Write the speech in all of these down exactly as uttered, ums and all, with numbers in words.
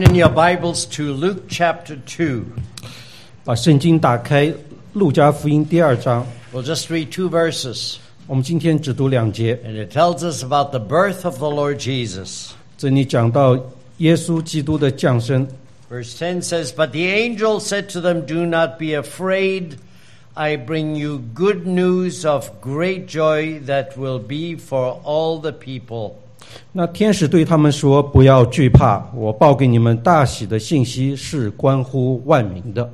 In your Bibles to Luke chapter two. 把圣经打开，路加福音第二章。 We'll just read two verses. 我们今天只读两节。 And it tells us about the birth of the Lord Jesus. 这里讲到耶稣基督的降生。 Verse ten says, But the angel said to them, Do not be afraid. I bring you good news of great joy that will be for all the people. 那天使对他们说：“不要惧怕，我报给你们大喜的信息是关乎万民的。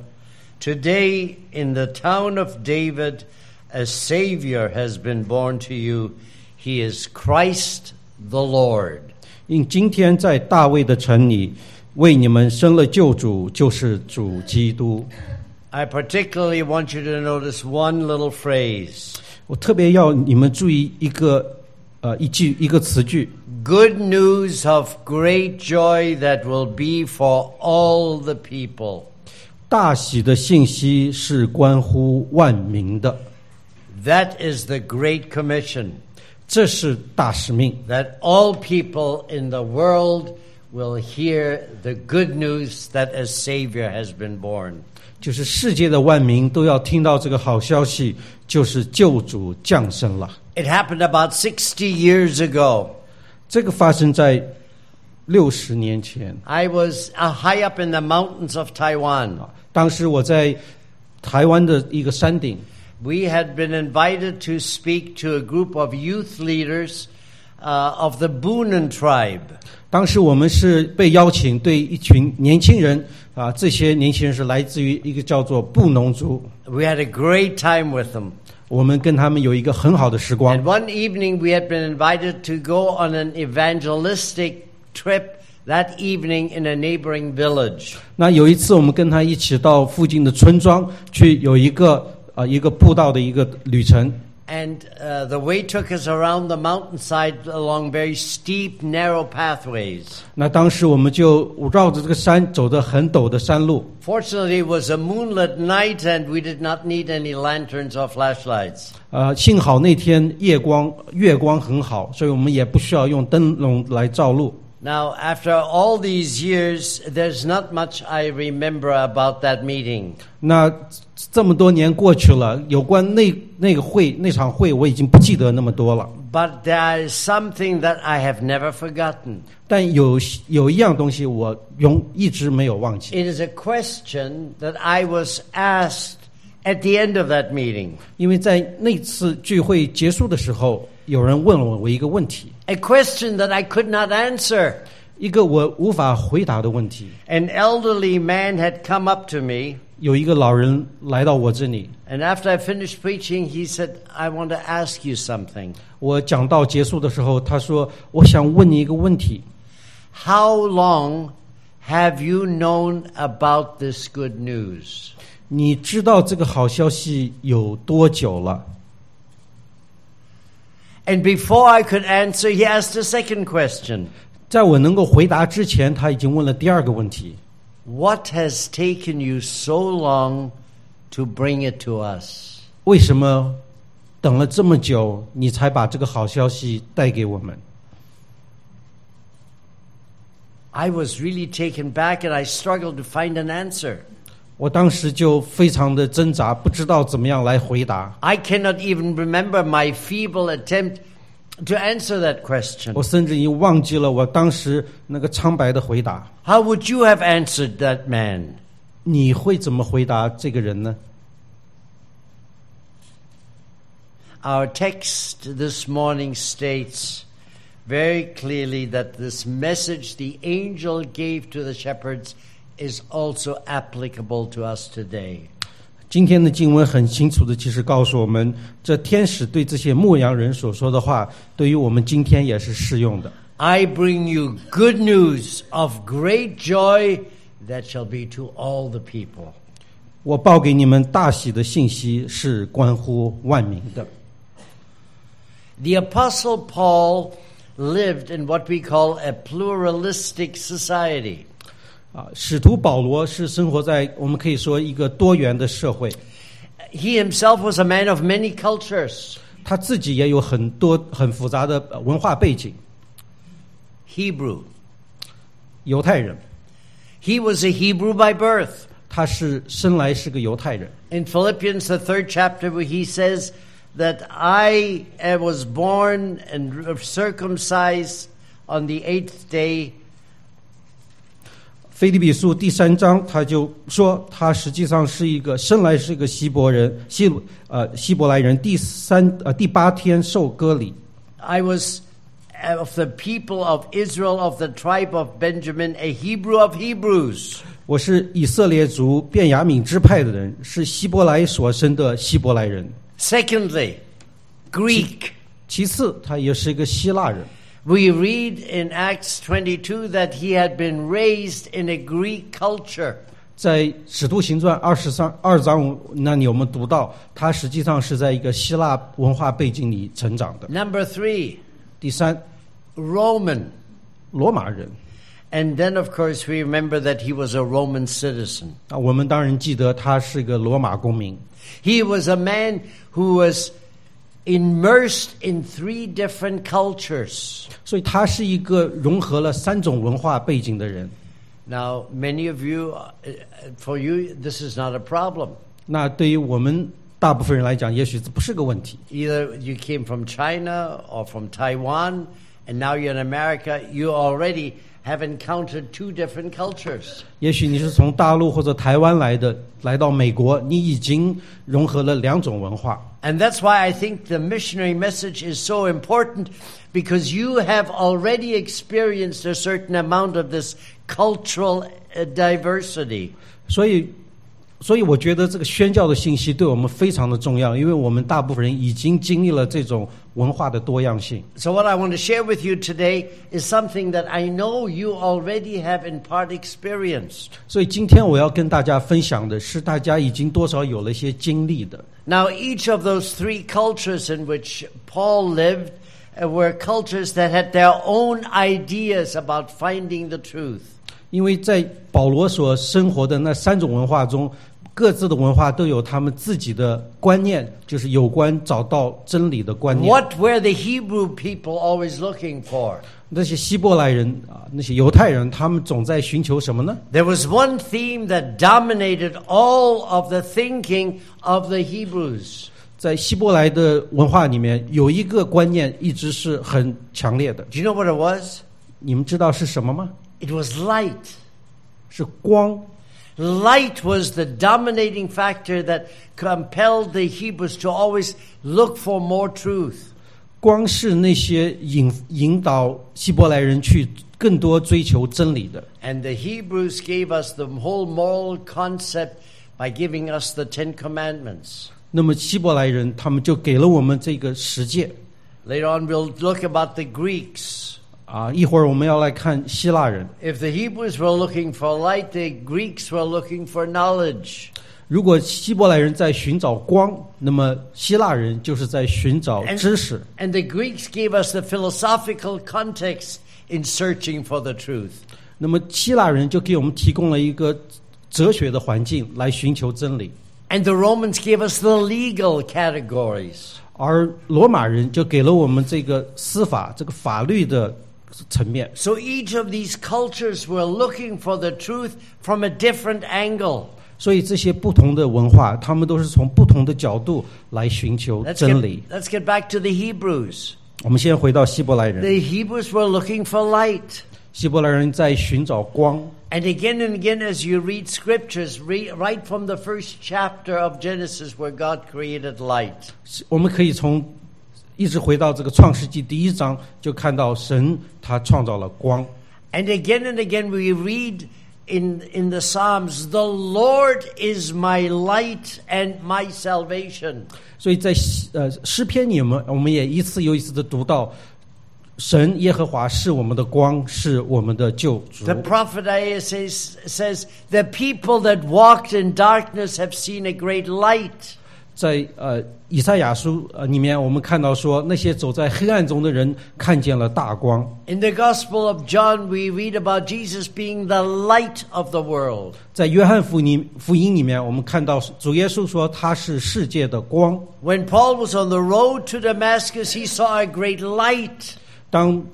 Today in the town of David, a Savior has been born to you. He is Christ the Lord. 因今天在大卫的城里，为你们生了救主，就是主基督。” I particularly want you to notice one little phrase. 我特别要你们注意一个呃一句一个词句。 Good news of great joy that will be for all the people. 大喜的信息是关乎万民的。 That is the Great Commission. 这是大使命。 That all people in the world will hear the good news that a Savior has been born. 就是世界的万民都要听到这个好消息，就是救主降生了。 It happened about sixty years ago. 这个发生在六十年前。 I was uh, high up in the mountains of Taiwan. 当时我在台湾的一个山顶。 We had been invited to speak to a group of youth leaders uh, of the Bunan tribe. 当时我们是被邀请对一群年轻人啊，这些年轻人是来自于一个叫做布农族。 We had a great time with them. 我们跟他们有一个很好的时光。 And one evening we had been invited to go on an evangelistic trip that evening in a neighboring village. 那有一次我们跟他一起到附近的村庄去，有一个呃一个布道的一个旅程。 And uh, the way took us around the mountainside along very steep, narrow pathways. 那当时我们就绕着这个山走着很陡的山路。 Fortunately, it was a moonlit night and we did not need any lanterns or flashlights. 呃，幸好那天夜光月光很好，所以我们也不需要用灯笼来照路。 Now, after all these years, there's not much I remember about that meeting. 那这么多年过去了，有关那那个会那场会，我已经不记得那么多了。 But there is something that I have never forgotten. 但有有一样东西我永一直没有忘记。 It is a question that I was asked at the end of that meeting. 因为在那次聚会结束的时候，有人问我我一个问题， A question that I could not answer. 一个我无法回答的问题。 An elderly man had come up to me, 有一个老人来到我这里， and after I finished preaching, he said, I want to ask you something. 我讲到结束的时候，他说：“我想问你一个问题， How long have you known about this good news? 你知道这个好消息有多久了？” And before I could answer, he asked a second question. 在我能够回答之前，他已经问了第二个问题。 What has taken you so long to bring it to us? 为什么等了这么久，你才把这个好消息带给我们？ I was really taken back and I struggled to find an answer. 我当时就非常的挣扎，不知道怎么样来回答。 I cannot even remember my feeble attempt to answer that question. 我甚至已经忘记了我当时那个苍白的回答。 How would you have answered that man? 你会怎么回答这个人呢？ Our text this morning states very clearly that this message the angel gave to the shepherds is also applicable to us today. 今天的经文很清楚的，其实告诉我们，这天使对这些牧羊人所说的话，对于我们今天也是适用的。 I bring you good news of great joy that shall be to all the people. 我报给你们大喜的信息是关乎万民的。 The Apostle Paul lived in what we call a pluralistic society. 啊，使徒保罗是生活在我们可以说一个多元的社会。 He himself was a man of many cultures. 他自己也有很多很复杂的文化背景。 Hebrew, 犹太人， He was a Hebrew by birth. 他是生来是个犹太人。 In Philippians, the third chapter, where he says that I was born and circumcised on the eighth day. 腓立比书第三章，他就说他实际上是一个生来是一个希伯人，希呃希伯来人，第三呃第八天受割礼。 I was of the people of Israel, of the tribe of Benjamin, a Hebrew of Hebrews. 我是以色列族便雅悯支派的人，是希伯来所生的希伯来人。 Secondly, Greek. 其次，他也是一个希腊人。 We read in Acts twenty-two that he had been raised in a Greek culture. 在使徒行传二十三二章那里，我们读到他实际上是在一个希腊文化背景里成长的。 Number three, 第三， Roman. 罗马人。 And then, of course, we remember that he was a Roman citizen. 啊，我们当然记得他是个罗马公民。 He was a man who was immersed in three different cultures. 所以他是一个融合了三种文化背景的人。 Now, many of you, uh, for you, this is not a problem. 那对于我们大部分人来讲，也许这不是个问题。 Either you came from China or from Taiwan, and now you're in America, you already have encountered two different cultures. 也许你是从大陆或者台湾来的，来到美国，你已经融合了两种文化。 And that's why I think the missionary message is so important, because you have already experienced a certain amount of this cultural diversity. 所以，所以我觉得这个宣教的信息对我们非常的重要，因为我们大部分人已经经历了这种文化的多样性。 So what I want to share with you today is something that I know you already have in part experienced. 所以今天我要跟大家分享的是，大家已经多少有了一些经历的。 Now, each of those three cultures in which Paul lived uh, were cultures that had their own ideas about finding the truth. 因为在保罗所生活的那三种文化中，各自的文化都有他们自己的观念，就是有关找到真理的观念。 What were the Hebrew people always looking for? 那些希伯来人啊，那些犹太人，他们总在寻求什么呢？ There was one theme that dominated all of the thinking of the Hebrews. 在希伯来的文化里面，有一个观念一直是很强烈的。 Do you know what it was? 你们知道是什么吗？ It was light. 是光。 Light was the dominating factor that compelled the Hebrews to always look for more truth. 光是那些引引导希伯来人去更多追求真理的。 And the Hebrews gave us the whole moral concept by giving us the Ten Commandments. 那么希伯来人他们就给了我们这个十诫。 Later on we'll look about the Greeks. 啊，一会儿我们要来看希腊人。 If the Hebrews were looking for light, the Greeks were looking for knowledge. 如果希伯来人在寻找光，那么希腊人就是在寻找知识。 And the Greeks gave us the philosophical context in searching for the truth. 那么希腊人就给我们提供了一个哲学的环境来寻求真理， And the Romans gave us the legal categories. 而罗马人就给了我们这个司法、这个法律的层面。 So each of these cultures were looking for the truth from a different angle. 所以这些不同的文化，他们都是从不同的角度来寻求 Let's 真理。 get, let's get back to the Hebrews. 我们先回到希伯来人， The Hebrews were looking for light. 希伯来人在寻找光。 And again and again, as you read scriptures, read, right from the first chapter of Genesis where God created light. 我们可以从一直回到这个创世纪第一章，就看到神他创造了光。 And again and again, we read in, in the Psalms, the Lord is my light and my salvation. 所以在呃诗篇里面，我们也一次又一次的读到，神耶和华是我们的光，是我们的救主。 The prophet Isaiah says, says, the people that walked in darkness have seen a great light. 在呃以赛亚书呃里面，我们看到说，那些走在黑暗中的人看见了大光。 In the Gospel of John, we read about Jesus being the light of the world. 在约翰福音福音里面，我们看到主耶稣说他是世界的光。 When Paul was on the road to Damascus, he saw a great light. 当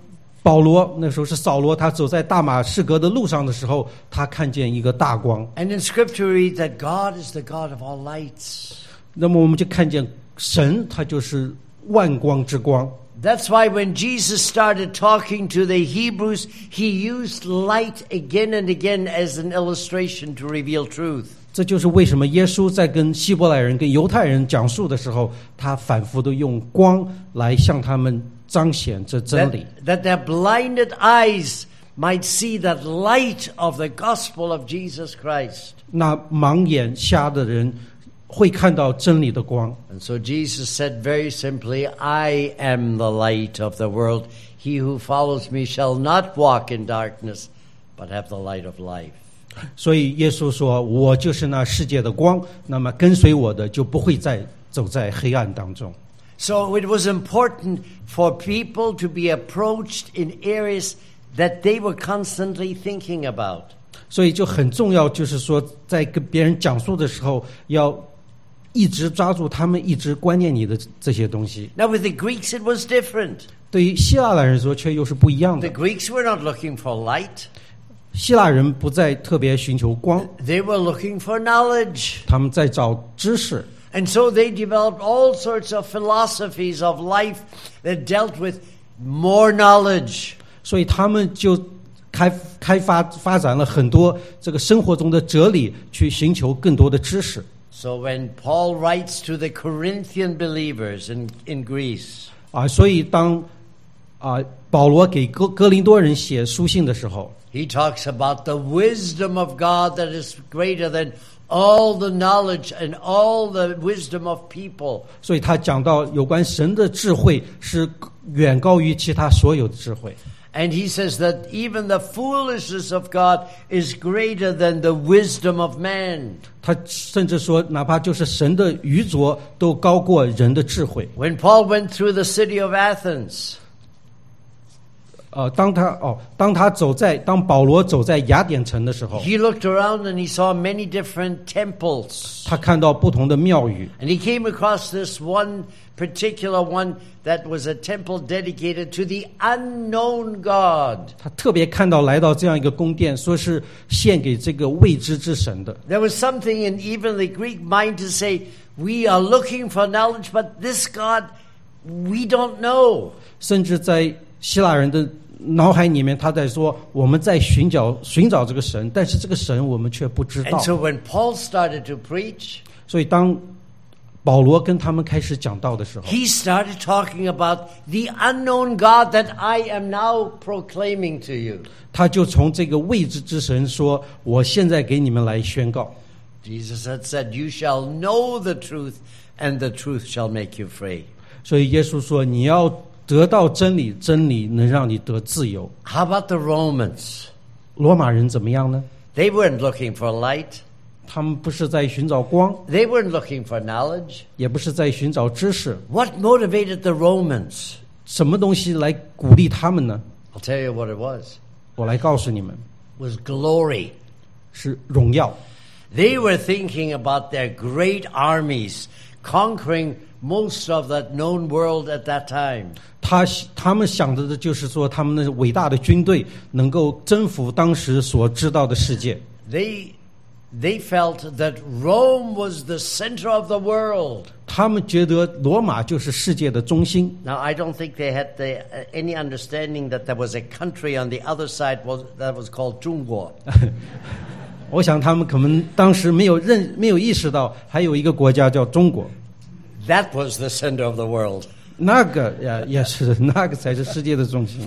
保罗那时候是扫罗，他走在大马士革的路上的时候，他看见一个大光。 And in Scripture we read that God is the God of all lights. 那么我们就看见神，他就是万光之光。 That's why when Jesus started talking to the Hebrews, he used light again and again as an illustration to reveal truth. 这就是为什么耶稣在跟希伯来人、跟犹太人讲述的时候，他反复的用光来向他们彰显这真理。 That, that their blinded eyes might see that light of the gospel of Jesus Christ. 那盲眼瞎的人会看到真理的光。 And so Jesus said very simply, I am the light of the world. He who follows me shall not walk in darkness, but have the light of life. 所以耶稣说，我就是那世界的光，那么跟随我的就不会再走在黑暗当中。 So it was important for people to be approached in areas that they were constantly thinking about. 所以就很重要，就是说在跟别人讲述的时候，要一直抓住他们一直观念你的这些东西。 Now with the Greeks it was different. 对于希腊人说，却又是不一样 The 的。 Greeks were not looking for light. 希腊人不再特别寻求光， They were looking for knowledge. 他们在找知识。 And so they developed all sorts of philosophies of life that dealt with more knowledge. 所以他们就开开发发展了很多这个生活中的哲理，去寻求更多的知识。 So when Paul writes to the Corinthian believers in, in Greece, 啊，所以当啊保罗给哥哥林多人写书信的时候， he talks about the wisdom of God that is greater than all the knowledge and all the wisdom of people. 所以他讲到有关神的智慧是远高于其他所有的智慧。 And he says that even the foolishness of God is greater than the wisdom of man. 他甚至说，哪怕就是神的愚拙都高过人的智慧。 When Paul went through the city of Athens, 呃，当他哦，当他走在当保罗走在雅典城的时候， he looked around and he saw many different temples. 他看到不同的庙宇， And he came across this one particular one that was a temple dedicated to the unknown God. 他特别看到来到这样一个宫殿，说是献给这个未知之神的。 There was something in even the Greek mind to say, we are looking for knowledge, but this God, we don't know. 甚至在希腊人的脑海里面，他在说我们在寻找寻找这个神，但是这个神我们却不知道 And。so when Paul started to preach, 所以当保罗跟他们开始讲道的时候， he started talking about the unknown God that I am now proclaiming to you. 他就从这个未知之神说：“我现在给你们来宣告。” Jesus had said, you shall know the truth, and the truth shall make you free. 所以耶稣说：“你要得到真理，真理能让你得自由。” How about the Romans? 罗马人怎么样呢？ They weren't looking for light. 他们不是在寻找光， They weren't looking for knowledge. 也不是在寻找知识。 What motivated the Romans? 什么东西来鼓励他们呢？ I'll tell you what it was. 我来告诉你们， It was glory. 是荣耀。 They were thinking about their great armies conquering most of that known world at that time. 他他们想着的就是说，他们那伟大的军队能够征服当时所知道的世界。 They they felt that Rome was the center of the world. 他们觉得罗马就是世界的中心。 Now, I don't think they had the, uh, any understanding that there was a country on the other side was, that was called 中国. 我想他们可能当时没有认没有意识到，还有一个国家叫中国， That was the center of the world. 那个也也是那个才是世界的中心。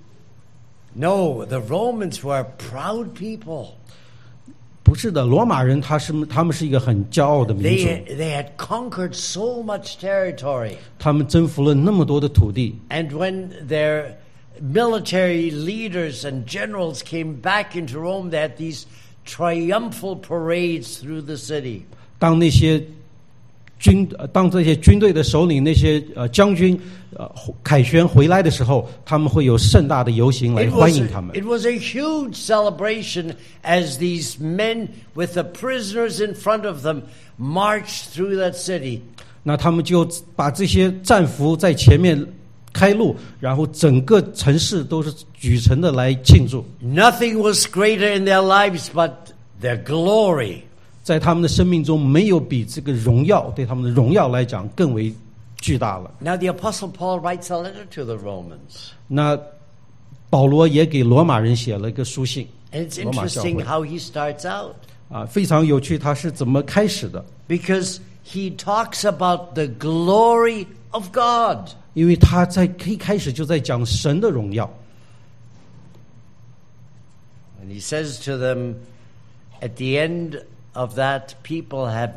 No, the Romans were proud people. 不是的，罗马人他是他们是一个很骄傲的民族， They, they had conquered so much territory. 他们征服了那么多的土地。 And when their military leaders and generals came back into Rome, they had these triumphal parades through the city. 当那些军呃当这些军队的首领那些呃将军呃凯旋回来的时候，他们会有盛大的游行来 It 欢 was, 迎他们。 it was a huge celebration as these men with the prisoners in front of them marched through that city. 那他们就把这些战俘在前面开路，然后整个城市都是举城的来庆祝。 Nothing was greater in their lives but their glory. 在他们的生命中，没有比这个荣耀对他们的荣耀来讲更为巨大了。 Now the Apostle Paul writes a letter to the Romans. 那保罗也给罗马人写了一个书信。 And it's 罗马教会 interesting how he starts out. 啊，非常有趣，他是怎么开始的？ Because he talks about the glory of God. 因为他在一开始就在讲神的荣耀。 And he says to them, at the end of that, people have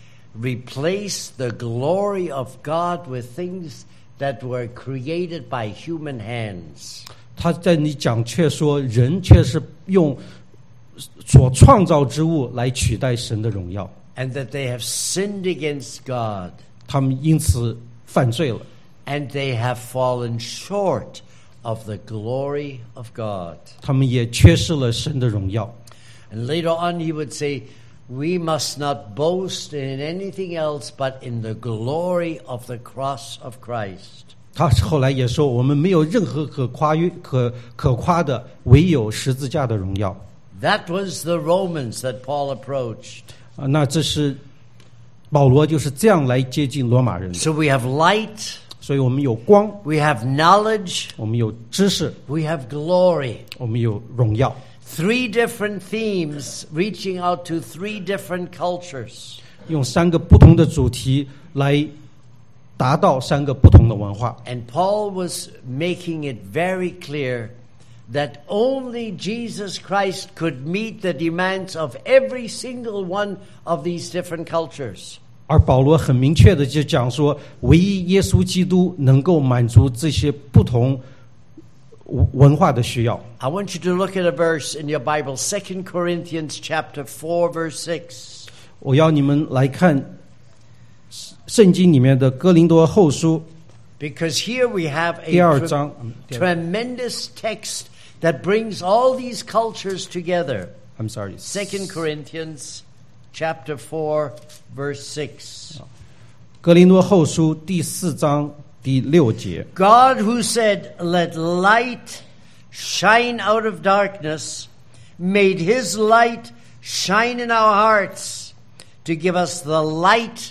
replaced the glory of God with things that were created by human hands. 他在你讲却说，人却是用所创造之物来取代神的荣耀， And that they have sinned against God. 他们因此犯罪了， And they have fallen short of the glory of God. 他们也缺失了神的荣耀。 And later on he would say, we must not boast in anything else but in the glory of the cross of Christ. 他后来也说，我们没有任何可夸于可可夸的，唯有十字架的荣耀。 That was the Romans that Paul approached. 啊，那这是保罗就是这样来接近罗马人的。 So we have light, 所以我们有光， we have knowledge, 我们有知识， we have glory. 我们有荣耀。 Three different themes reaching out to three different cultures. 用三个不同的主题来达到三个不同的文化。 And Paul was making it very clear that only Jesus Christ could meet the demands of every single one of these different cultures. 而保罗很明确的就讲说，唯一耶稣基督能够满足这些不同文化的需要。 I want you to look at a verse in your Bible, Second Corinthians chapter four, verse six. 我要你们来看圣经里面的哥林多后书 Because here we have 第 a 二 tre- 章，嗯第二 tremendous text that brings all these cultures together. I'm sorry， Second Corinthians chapter four, verse six. 哥林多后书第四章第六节。 God who said, let light shine out of darkness, made his light shine in our hearts to give us the light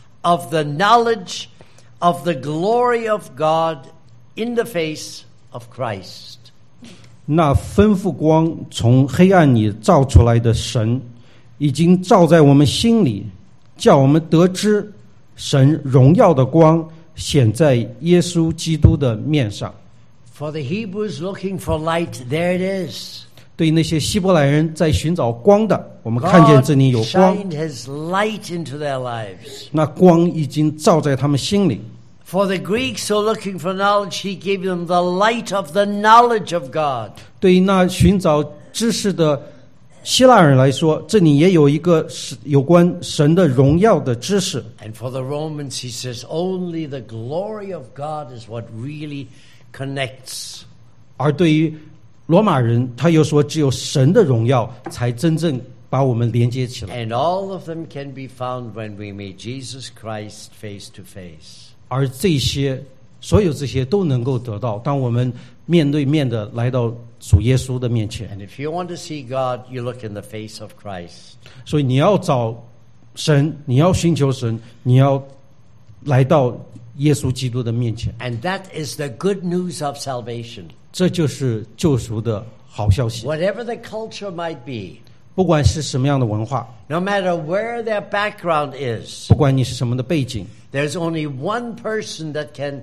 of the knowledge of the glory of God in the face of Christ. 那吩咐光从黑暗里照出来的神，已经照在我们心里，叫我们得知神荣耀的光显在耶稣基督的面上。 For the Hebrews looking for light, there it is. 对于那些希伯来人在寻找光的，我们看见 God 这里有光， shined his light into their lives. 那光已经照在他们心里。 For the Greeks who are looking for knowledge, he gave them the light of the knowledge of God. 对于那寻找知识的希腊人来说，这里也有一个是有关神的荣耀的知识。 And for the Romans, he says, only the glory of God is what really connects. 而对于罗马人，他又说，只有神的荣耀才真正把我们连接起来。 And all of them can be found when we meet Jesus Christ face to face. 而这些，所有这些都能够得到，当我们面对面的来到主耶稣的面前。 And if you want to see God, you look in the face of Christ. 所以你要找神，你要寻求神，你要来到耶稣基督的面前。 And that is the good news of salvation. 这就是救赎的好消息。 Whatever the culture might be, 不管是什么样的文化， no matter where their background is, 不管你是什么的背景， there's only one person that can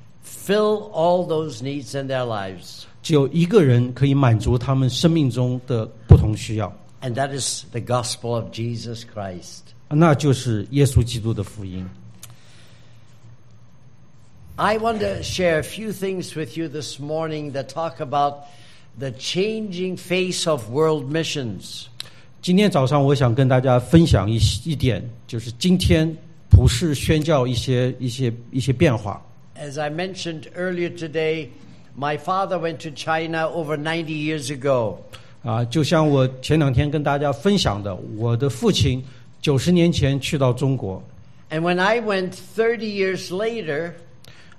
fill all those needs in their lives. 只有一个人可以满足他们生命中的不同需要， And that is the gospel of Jesus Christ. 那就是耶稣基督的福音。 I want to share a few things with you this morning that talk about the changing face of world missions. 今天早上我想跟大家分享一一点，就是今天普世宣教一些一些一些变化。 As I mentioned earlier today, my father went to China over ninety years ago. 啊，就像我前两天跟大家分享的，我的父亲九十年前去到中国， And when I went thirty years later,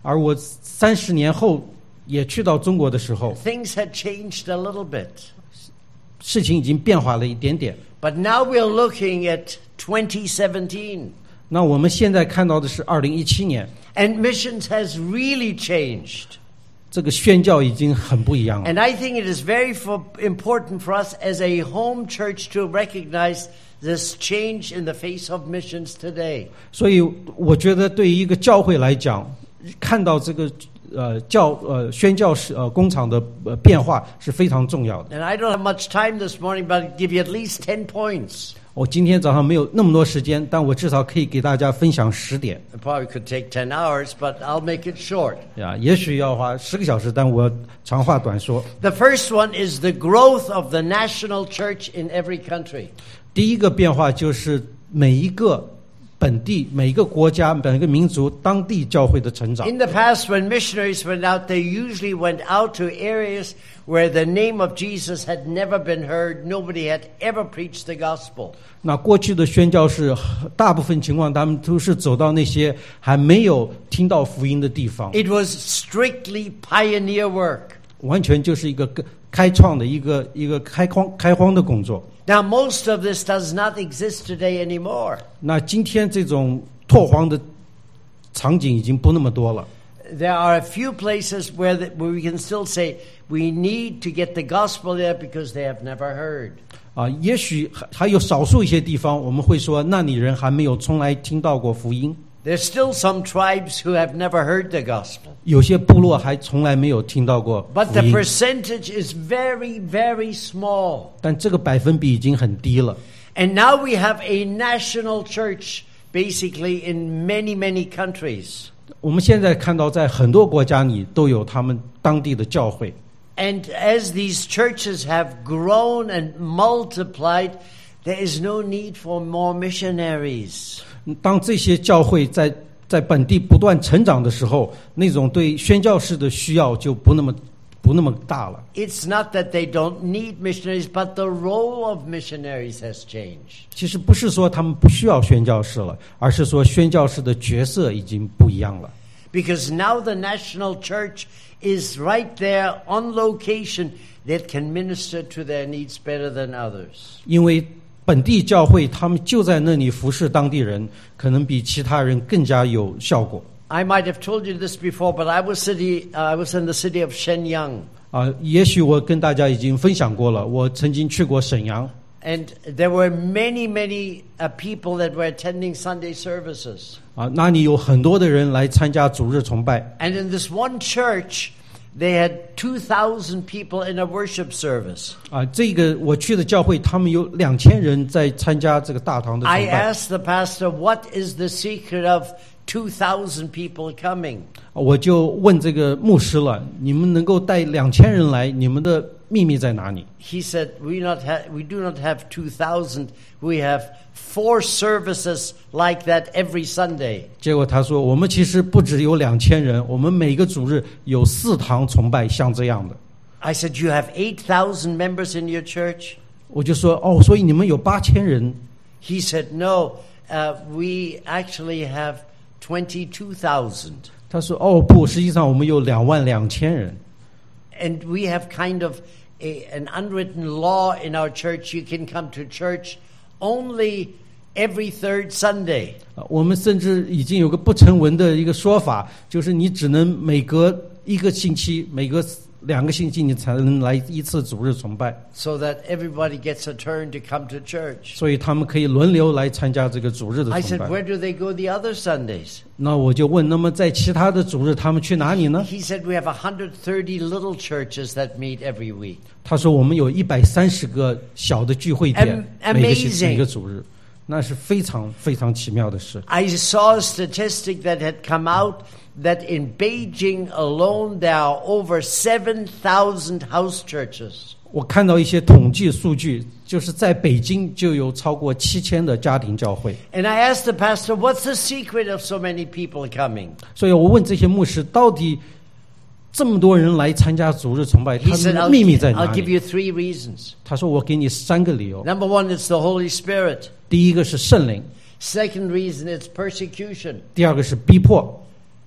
而我三十年后也去到中国的时候， things had changed a little bit. 事情已经变化了一点点。 But now we're looking at twenty seventeen. 那我们现在看到的是二零一七年， And missions has really changed. 这个宣教已经很不一样了。 And I think it is very for, important for us as a home church to recognize this change in the face of missions today. 所以我觉得对于一个教会来讲，看到这个呃教呃宣教士呃工厂的呃变化是非常重要的。 And I don't have much time this morning, but I'll give you at least ten points. 我今天早上没有那么多时间，但我至少可以给大家分享十点。 It probably could take ten hours, but I'll make it short. 呀，也许要花十个小时，但我长话短说。 The first one is the growth of the national church in every country. 第一个变化就是每一个本地、每一个国家、每个民族当地教会的成长。 In the past, when missionaries went out, they usually went out to areas where the name of Jesus had never been heard. Nobody had ever preached the gospel. 那过去的宣教士，大部分情况他们都是走到那些还没有听到福音的地方， It was strictly pioneer work. 完全就是一个开创的一个一个开荒开荒的工作。 Now, most of this does not exist today anymore. 那今天这种拓荒的场景已经不那么多了。 There are a few places where, the, where we can still say we need to get the gospel there because they have never heard. 啊，也许还还有少数一些地方，我们会说那里人还没有从来听到过福音。 There's still some tribes who have never heard the gospel. 有些部落还从来没有听到过 But 福 the 音， percentage is very, very small. 但这个百分比已经很低了。 And now we have a national church basically in many, many countries. 我们现在看到，在很多国家里都有他们当地的教会。 And as these churches have grown and multiplied, there is no need for more missionaries. 当这些教会在在本地不断成长的时候，那种对宣教士的需要就不那么不那么大了。 It's not that they don't need missionaries, but the role of missionaries has changed. 其实不是说他们不需要宣教士了，而是说宣教士的角色已经不一样了。 Because now the national church is right there on location that can minister to their needs better than others. 因为本地教会他们就在那里服侍当地人，可能比其他人更加有效果。 I might have told you this before, but I was city, uh, I was in the city of Shenyang. 啊，也许我跟大家已经分享过了，我曾经去过沈阳。 And there were many, many uh, people that were attending Sunday services. 啊，那里有很多的人来参加主日崇拜。 And in this one church, they had two thousand people in a worship service. 啊，这个我去的教会，他们有两千人在参加这个大堂的崇 I 拜。 asked the pastor, what is the secret of two thousand people coming? 我就问这个牧师了，你们能够带两千人来，你们的秘密在哪里？ He said, we, not ha- we do not have two thousand. We have four services like that every Sunday. 结果他说，我们其实不只有两千人，我们每个主日有四堂崇拜像这样的。 I said, you have eight thousand members in your church? 我就说，哦，所以你们有八千人。 He said, no, uh, we actually have twenty-two thousand. 他说，哦不，实际上我们有两万两千人。 And we have kind of a, an unwritten law in our church. You can come to church only every third Sunday. 啊，我们甚至已经有个不成文的一个说法，就是你只能每隔一个星期，每隔两个星期你才能来一次主日崇拜， So that everybody gets a turn to come to church. 所以他们可以轮流来参加这个主日的 I 崇 said, 拜。 where do they go the other Sundays? 那我就问，那么在其他的主日他们去哪里呢？ He said, we have one hundred thirty little churches that meet every week. 他说我们有一百三十个小的聚会点， Am- 每个星 amazing. 每个主日，那是非常非常奇妙的事。 I saw a statistic that had come out that in Beijing alone there are over seven thousand house churches. 我看到一些统计数据，就是在北京就有超过七千的家庭教会。 And I asked the pastor, what's the secret of so many people coming? 所以我问这些牧师，到底这么多人来参加主日崇拜， He 他 said, 们的 I'll, 秘密在哪 I'll give 里？ you three reasons. 他说我给你三个理由。 Number one, it's the Holy Spirit. 第一个是圣灵， Second reason, it's persecution. 第二个是逼迫，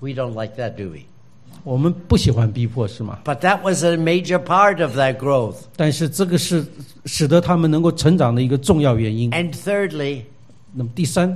We don't like that, do we? 我们不喜欢逼迫，是吗？ But that was a major part of that growth. 但是这个是使得他们能够成长的一个重要原因。 And thirdly, 那么第三，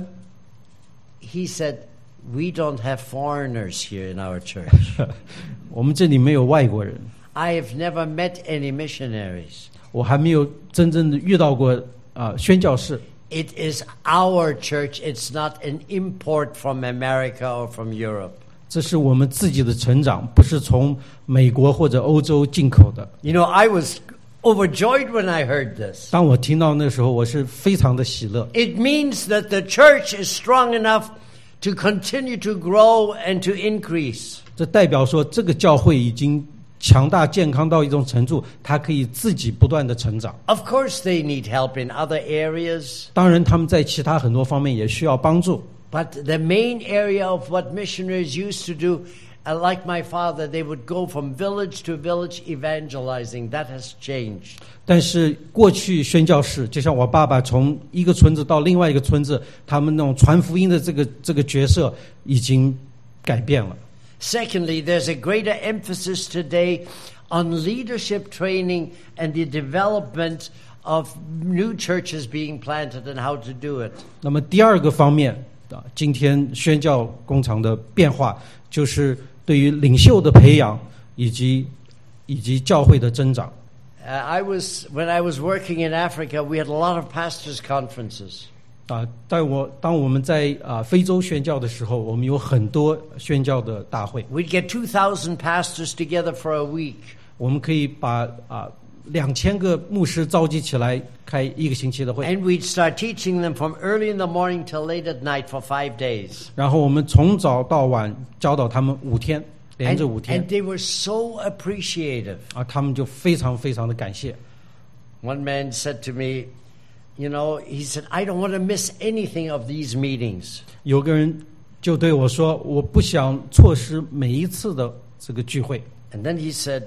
he said, we don't have foreigners here in our church. 我们这里没有外国人， I have never met any missionaries. 我还没有真正的遇到过啊、呃、宣教士。 It is our church. It's not an import from America or from Europe. 这是我们自己的成长，不是从美国或者欧洲进口的。 You know, I was overjoyed when I heard this. 当我听到那时候，我是非常的喜乐。 It means that the church is strong enough to continue to grow and to increase. 这代表说，这个教会已经强大健康到一种程度，它可以自己不断的成长。 Of course, they need help in other areas. 当然，他们在其他很多方面也需要帮助。 But the main area of what missionaries used to do, uh, like my father, they would go from village to village evangelizing. That has changed. 但是过去宣教士，就像我爸爸从一个村子到另外一个村子，他们那种传福音的这个这个角色已经改变了。 Secondly, there's a greater emphasis today on leadership training and the development of new churches being planted and how to do it. 那么第二个方面啊，今天宣教工厂的变化，就是对于领袖的培养以及以及教会的增长。 Uh, I was when I was working in Africa, we had a lot of pastors' conferences. 啊，在我当我们在啊非洲宣教的时候，我们有很多宣教的大会。 We'd get two thousand pastors together for a week. 我们可以把啊两千个牧师召集起来开一个星期的会， And we'd start teaching them from early in the morning till late at night for five days. 然后我们从早到晚教导他们五天，连 And, 着五天 and they were so appreciative. 啊，他们就非常非常的感谢。 One man said to me, you know, he said, I don't want to miss anything of these meetings. 有个人就对我说：“我不想错失每一次的这个聚会。” And then he said,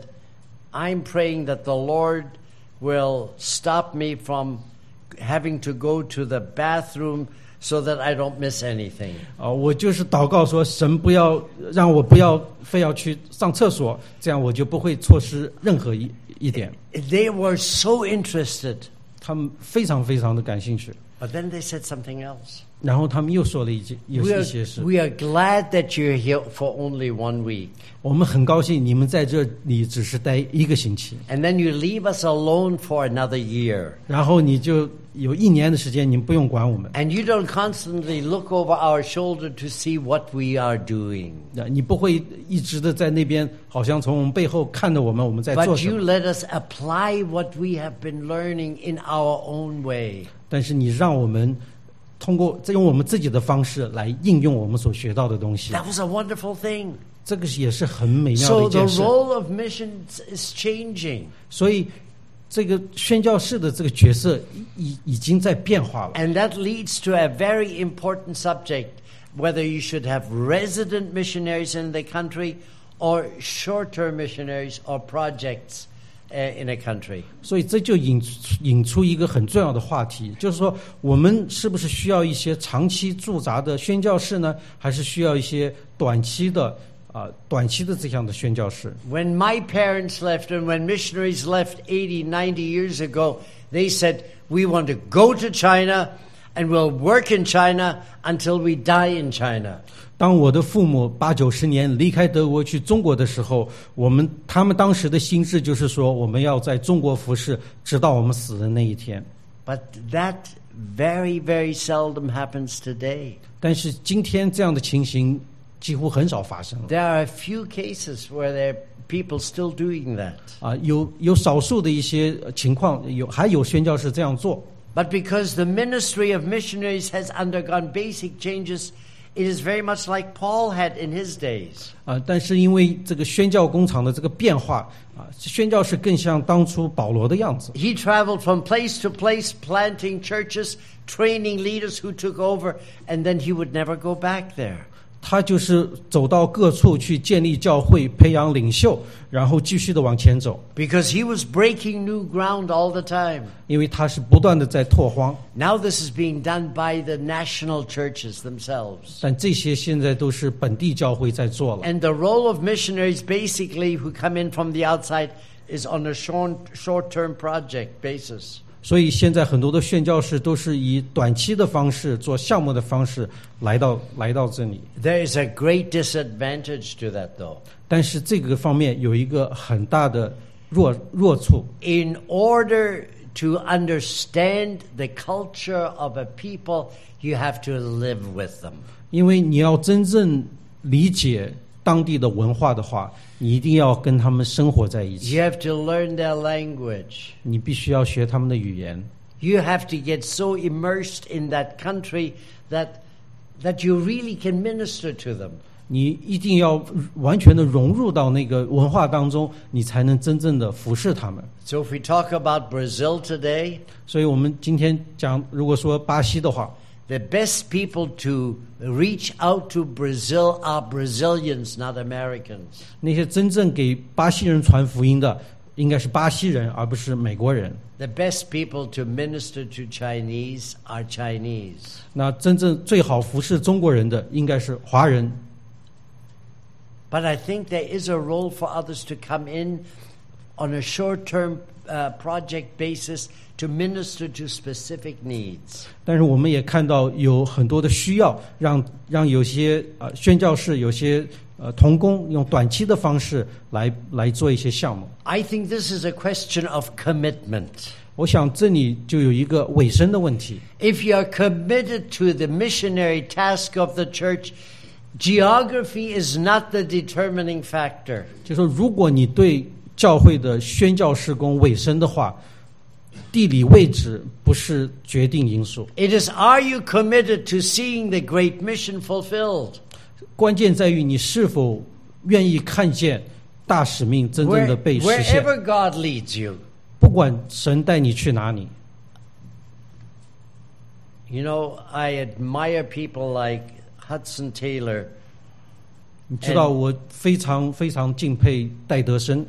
I'm praying that the Lord will stop me from having to go to the bathroom so that I don't miss anything. 啊，我就是祷告说，神不要让我不要非要去上厕所，这样我就不会错失任何一一点。 They were so interested. 他们非常非常的感兴趣。 But then they said something else. 然后他们又说了一件有 We 一 are, 些事。 we are glad that you're here for only one week. 我们很高兴你们在这里只是待一个星期， And then you leave us alone for another year. 然后你就有一年的时间，你们不用管我们， And you don't constantly look over our shoulder to see what we are doing. 你不会一直的在那边，好像从我们背后看着我们，我们在做 But 什 you 么。 let us apply what we have been learning in our own way. 但是你让我们通过再用我们自己的方式来应用我们所学到的东西， That was a wonderful thing. 这个也是很美妙的 So 一 the 件事。 role of missions is changing. 所以，这个宣教士的这个角色已已经在变化了。 And that leads to a very important subject, whether you should have resident missionaries in the country or short-term missionaries or projects uh, in a country. 所以这就引引出一个很重要的话题，就是说，我们是不是需要一些长期驻扎的宣教士呢，还是需要一些短期的啊、呃、短期的这样的宣教士？ When my parents left and when missionaries left eighty, ninety years ago, they said, we want to go to China and we'll work in China until we die in China. 当我的父母八九十年离开德国去中国的时候，我们他们当时的心智就是说，我们要在中国服侍，直到我们死的那一天。 But that very, very seldom happens today. 但是今天这样的情形几乎很少发生了。 There are a few cases where there are people still doing that. 啊，有有少数的一些情况，有还有宣教士这样做。 But because the ministry of missionaries has undergone basic changes, it is very much like Paul had in his days. 啊，但是因为这个宣教工厂的这个变化啊，宣教士更像当初保罗的样子。 He traveled from place to place, planting churches, training leaders who took over, and then he would never go back there. 他就是走到各处去建立教会，培养领袖，然后继续的往前走。 Because he was breaking new ground all the time. 因为他是不断的在拓荒。 Now this is being done by the national churches themselves. 但这些现在都是本地教会在做了。 And the role of missionaries basically who come in from the outside is on a short, short-term project basis. 所以现在很多的宣教士都是以短期的方式做项目的方式来到来到这里。 There is a great disadvantage to that, though. 但是这个方面有一个很大的弱弱处。 In order to understand the culture of a people, you have to live with them. 因为你要真正理解当地的文化的话，你一定要跟他们生活在一起。 You have to learn their language. 你必须要学他们的语言。 You have to get so immersed in that country that that you really can minister to them. 你一定要完全的融入到那个文化当中，你才能真正的服侍他们。 So if we talk about Brazil today, 所以我们今天讲，如果说巴西的话， the best people to reach out to Brazil are Brazilians, not Americans. 那些真正给巴西人传福音的，应该是巴西人，而不是美国人。 The best people to minister to Chinese are Chinese. 那真正最好服侍中国人的，应该是华人。 But I think there is a role for others to come in on a short-term uh, project basis to minister to specific needs. 但是我们也看到有很多的需要，让让有些呃宣教士、有些呃同工用短期的方式来来做一些项目。 I think this is a question of commitment. 我想这里就有一个委身的问题。 If you are committed to the missionary task of the church, geography is not the determining factor. 就说如果你对教会的宣教事工委身的话，地理位置不是决定因素。 It is, are you committed to seeing the great mission fulfilled? 关键在于你是否愿意看见大使命真正 Where, 的被实现。 wherever God leads you. 不管神带你去哪里。 You know, I admire people like Hudson Taylor. 你知道我非常非常敬佩戴德生，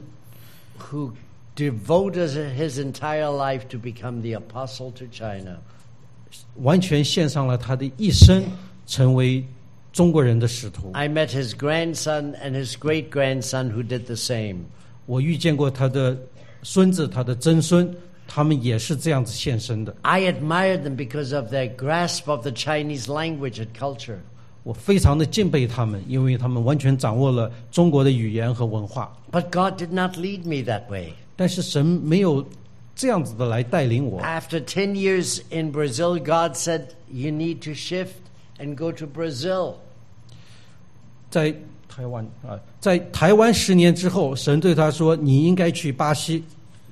who devoted his entire life to become the apostle to China. 完全献上了他的一生，成为中国人的使徒。 I met his grandson and his great-grandson who did the same. 我遇见过他的孙子，他的曾孙，他们也是这样子献身的。 I admired them because of their grasp of the Chinese language and culture. 我非常的敬佩他们，因为他们完全掌握了中国的语言和文化。 But God did not lead me that way. 但是神没有这样子的来带领我。 After ten years in Brazil, God said, you need to shift and go to Brazil. 在台湾啊，在台湾十年之后，神对他说：“你应该去巴西。”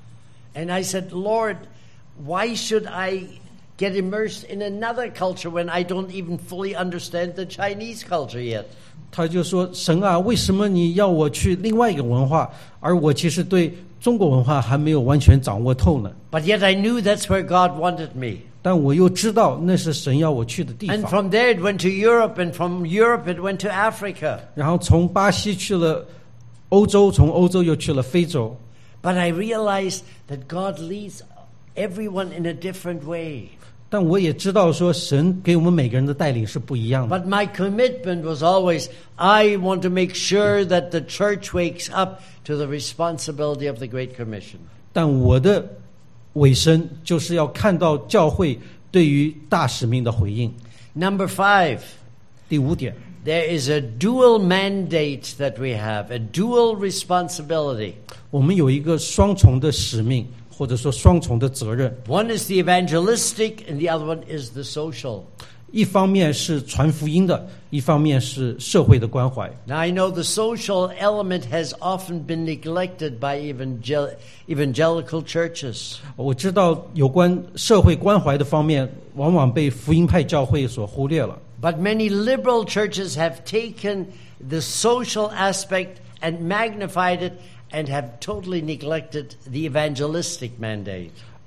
And I said, Lord, why should I get immersed in another culture when I don't even fully understand the Chinese culture yet? 他就说：“神啊，为什么你要我去另外一个文化，而我其实对中国文化还没有完全掌握透呢？” But yet I knew that's where God wanted me. 但我又知道那是神要我去的地 And 方。 from there it went to Europe, and from Europe it went to Africa. 然后从巴西去了欧洲，从欧洲又去了非洲。 But I realized that God leads everyone in a different way. 但我也知道说，神给我们每个人的带领是不一样的。 But my commitment was always, I want to make sure that the church wakes up to the responsibility of the Great Commission. 但我的尾声就是要看到教会对于大使命的回应。 Number five, 第五点， there is a dual mandate that we have, a dual responsibility. 我们有一个双重的使命，或者说双重的责任。 One is the evangelistic, and the other one is the social. 一方面是传福音的，一方面是社会的关怀。 Now, I know the social element has often been neglected by evangel- evangelical churches. 我知道有关社会关怀的方面，往往被福音派教会所忽略了。 But many liberal churches have taken the social aspect and magnified it and have totally neglected the evangelistic mandate.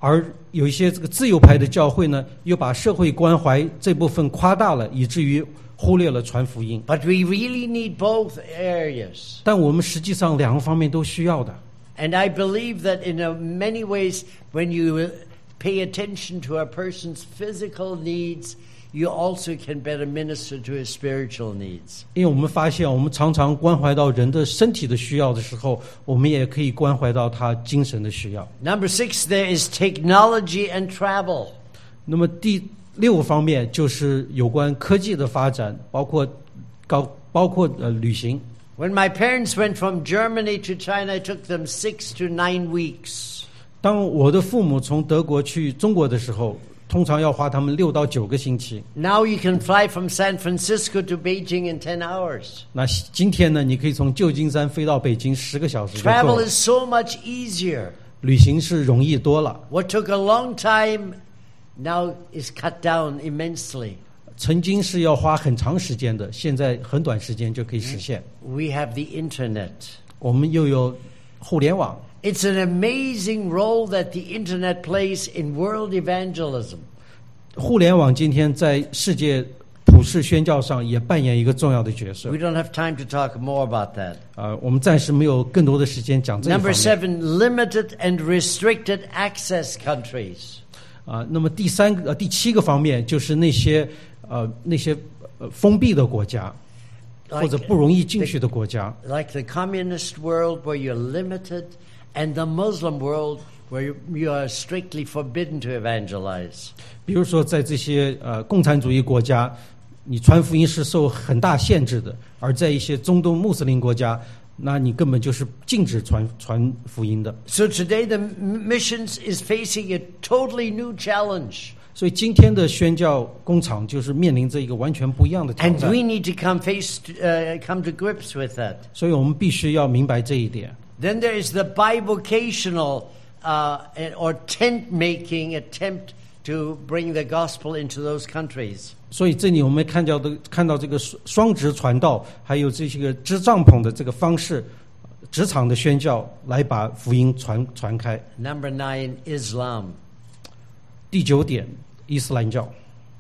而有一些这个自由派的教会呢，又把社会关怀这部分夸大了，以至于忽略了传福音。 But we really need both areas. 但我们实际上两个方面都需要的。 And I believe that in a many ways, when you pay attention to a person's physical needs, you also can better minister to his spiritual needs. 因为我们发现，我们常常关怀到人的身体的需要的时候，我们也可以关怀到他精神的需要。 Number six, there is technology and travel. 那么第六个方面就是有关科技的发展，包括高包括呃旅行。 When my parents went from Germany to China, it took them six to nine weeks. 当我的父母从德国去中国的时候，通常要花他们六到九个星期。 Now you can fly from San Francisco to Beijing in ten hours. 那今天呢，你可以从旧金山飞到北京十个小时就够 Travel 了。 is so much easier. 旅行是容易多了。 What took a long time now is cut down immensely. 曾经是要花很长时间的，现在很短时间就可以实现。 We have the internet. 我们又有互联网， It's an amazing role that the internet plays in world evangelism. 互联网今天在世界普世宣教上也扮演一个重要的角色。 We don't have time to talk more about that. 啊、我们暂时没有更多的时间讲这一方 Number 面。 seven, limited and restricted access countries. 啊、那么第三个、呃、第七个方面就是那些呃那些呃封闭的国家， Like 或者不容易进去的国家。 Like the communist world where you're limited, and the Muslim world where you are strictly forbidden to evangelize. 比如说，在这些呃共产主义国家，你传福音是受很大限制的；而在一些中东穆斯林国家，那你根本就是禁止传传福音的。 So today the missions is facing a totally new challenge. 所以今天的宣教工厂就是面临着一个完全不一样的挑 And 战 we。need to come face to, uh, come to grips with that. 所以我们必须要明白这一点。 Then there is the bivocational uh, or tent-making attempt to bring the gospel into those countries. 所以这里我们看到的看到这个双双职传道，还有这些个支帐篷的这个方式，职场的宣教来把福音传传开。 Number nine, Islam. 第九点，伊斯兰教，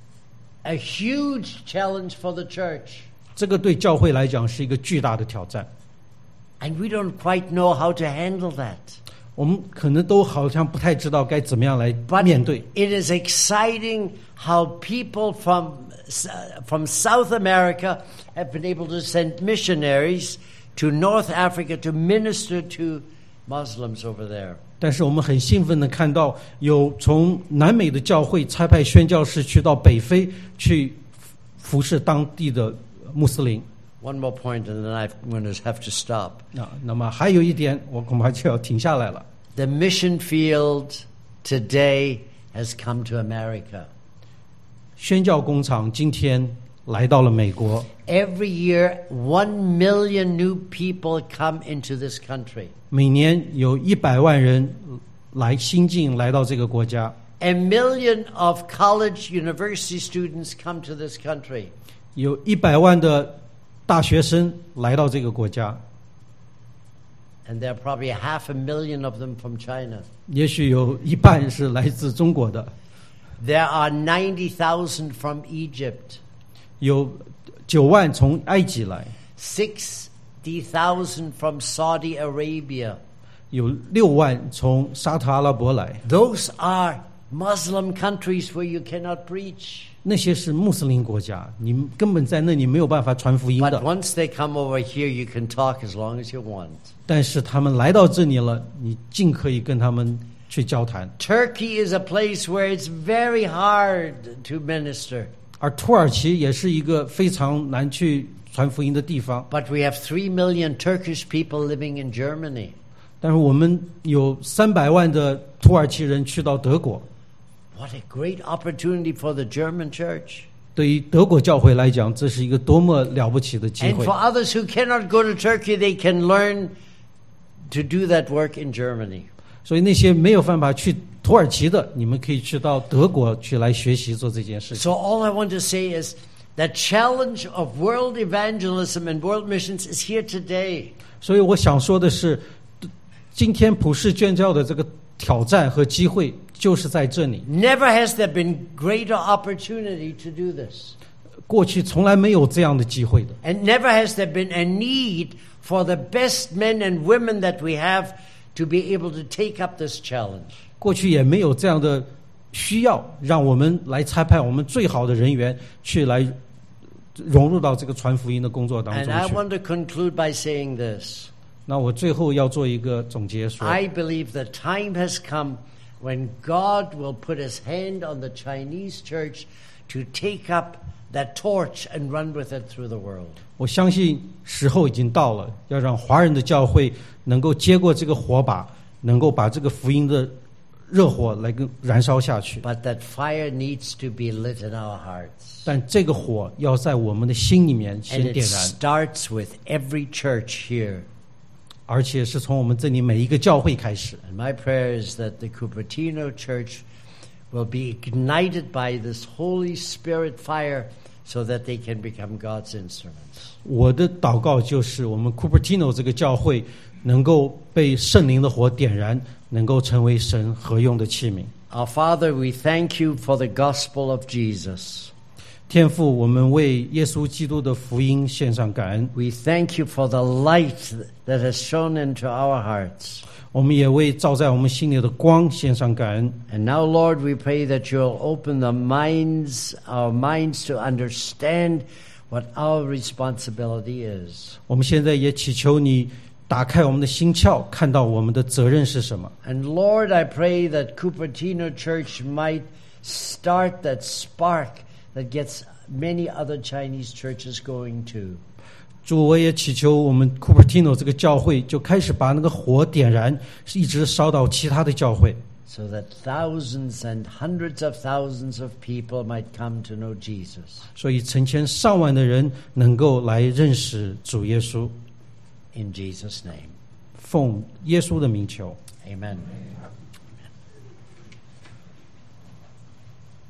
A huge challenge for the church. 这个对教会来讲是一个巨大的挑战。 And we don't quite know how to handle that. 我们可能都好像不太知道该怎么样来 But 面对。 it is exciting how people from, from South America have been able to send missionaries to North Africa to minister to Muslims over there. 但是我们很兴奋的看到，有从南美的教会差派宣教士去到北非去服侍当地的穆斯林。 One more point and then I'm going to have to stop. 啊，那么还有一点，我恐怕就要停下来了。 The mission field today has come to America. 宣教工厂今天来到了美国， Every year, one million new people come into this country. 每年有一百万人来新进来到这个国家， A million of college university students come to this country. 有一百万的大学生来到这个国家， And there are probably half a million of them from China. 也许有一半是来自中国的， There are ninety thousand from Egypt, 有九万从埃及来， sixty thousand from Saudi Arabia. 有六万从沙特阿拉伯来。 Those are Muslim countries where you cannot preach. 那些是穆斯林国家，你们根本在那里没有办法传福音 But 的。 once they come over here, you can talk as long as you want. 但是他们来到这里了，你尽可以跟他们去交谈。 Turkey is a place where it's very hard to minister. 而土耳其也是一个非常难去传福音的地方。 But we have three million Turkish people living in Germany. 但是我们有三百万的土耳其人去到德国， What a great opportunity for the German church. 对于德国教会来讲，这是一个多么了不起的机 And 会 for。others who cannot go to Turkey, they can learn to do that work in Germany. 所以那些没有办法去土耳其的，你们可以去到德国去来学习做这件事情。 So all I want to say is the challenge of world evangelism and world missions is here today. 所以我想说的是，今天普世宣教的这个挑战和机会就是在这里。 Never has there been greater opportunity to do this. 过去从来没有这样的机会的， And never has there been a need for the best men and women that we have to be able to take up this challenge. 过去也没有这样的需要，让我们来差派我们最好的人员去来融入到这个传福音的工作当 And 中 I 去。 want to conclude by saying this. 那我最后要做一个总结说， I believe the time has come when God will put his hand on the Chinese church to take up that torch and run with it through the world. 我相信时候已经到了，要让华人的教会能够接过这个火把，能够把这个福音的热火来跟燃烧下去。 But that fire needs to be lit in our hearts. 但这个火要在我们的心里面 And 先 it 点燃， starts with every church here. 而且是从我们这里每一个教会开始。 And my prayer is that the Cupertino church will be ignited by this Holy Spirit fire so that they can become God's instruments. 我的祷告就是我们 Cupertino 这个教会能够被圣灵的火点燃，能够成为神合用的器皿。 Our Father, we thank you for the gospel of Jesus. 天父，我们为耶稣基督的福音献上感恩， We thank you for the light that has shone into our hearts. 我们也为照在我们心里的光献上感恩。 And now, Lord, we pray that you'll open the minds, our minds to understand what our responsibility is. 我们现在也祈求你打开我们的心窍，看到我们的责任是什么。 And Lord, I pray that Cupertino Church might start that spark that gets many other Chinese churches going too. 主，我也祈求我们 Cupertino 这个教会就开始把那个火点燃，一直烧到其他的教会， So that thousands and hundreds of thousands of people might come to know Jesus. 所以成千上万的人能够来认识主耶稣。 In Jesus' name, 奉耶稣的名求。 amen.